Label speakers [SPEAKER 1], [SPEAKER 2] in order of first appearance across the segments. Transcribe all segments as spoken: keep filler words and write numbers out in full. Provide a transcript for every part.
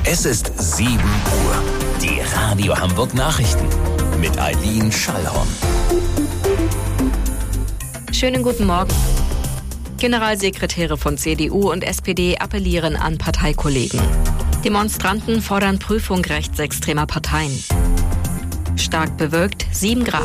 [SPEAKER 1] Es ist sieben Uhr. Die Radio Hamburg Nachrichten mit Eileen Schallhorn.
[SPEAKER 2] Schönen guten Morgen. Generalsekretäre von C D U und S P D appellieren an Parteikollegen. Demonstranten fordern Prüfung rechtsextremer Parteien. Stark bewölkt, sieben Grad.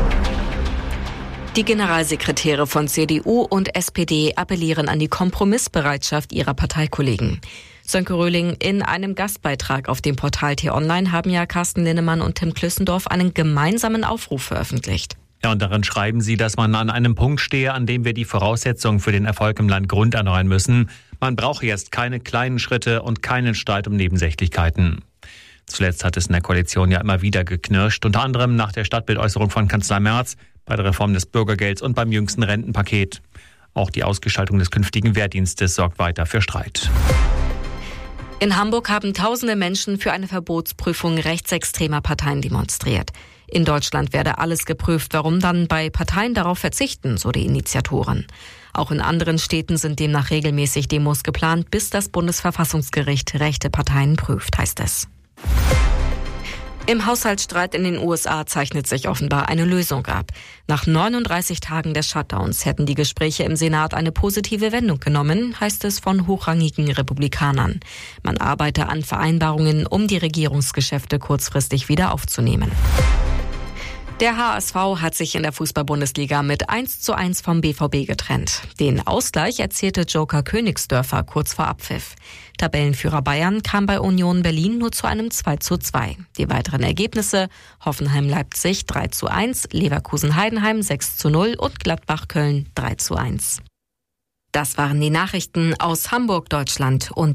[SPEAKER 2] Die Generalsekretäre von C D U und S P D appellieren an die Kompromissbereitschaft ihrer Parteikollegen. Sönke Röhling, in einem Gastbeitrag auf dem Portal T-Online haben ja Carsten Linnemann und Tim Klüssendorf einen gemeinsamen Aufruf veröffentlicht.
[SPEAKER 3] Ja, und darin schreiben sie, dass man an einem Punkt stehe, an dem wir die Voraussetzungen für den Erfolg im Land grunderneuern müssen. Man brauche jetzt keine kleinen Schritte und keinen Streit um Nebensächlichkeiten. Zuletzt hat es in der Koalition ja immer wieder geknirscht, unter anderem nach der Stadtbildäußerung von Kanzler Merz, bei der Reform des Bürgergelds und beim jüngsten Rentenpaket. Auch die Ausgestaltung des künftigen Wehrdienstes sorgt weiter für Streit.
[SPEAKER 2] In Hamburg haben tausende Menschen für eine Verbotsprüfung rechtsextremer Parteien demonstriert. In Deutschland werde alles geprüft, warum dann bei Parteien darauf verzichten, so die Initiatoren. Auch in anderen Städten sind demnach regelmäßig Demos geplant, bis das Bundesverfassungsgericht rechte Parteien prüft, heißt es. Im Haushaltsstreit in den U S A zeichnet sich offenbar eine Lösung ab. Nach neununddreißig Tagen des Shutdowns hätten die Gespräche im Senat eine positive Wendung genommen, heißt es von hochrangigen Republikanern. Man arbeite an Vereinbarungen, um die Regierungsgeschäfte kurzfristig wieder aufzunehmen. Der H S V hat sich in der Fußball-Bundesliga mit eins zu eins vom B V B getrennt. Den Ausgleich erzielte Joker Königsdörfer kurz vor Abpfiff. Tabellenführer Bayern kam bei Union Berlin nur zu einem zwei zu zwei. Die weiteren Ergebnisse: Hoffenheim-Leipzig drei zu eins, Leverkusen-Heidenheim sechs zu null und Gladbach-Köln drei zu eins. Das waren die Nachrichten aus Hamburg, Deutschland und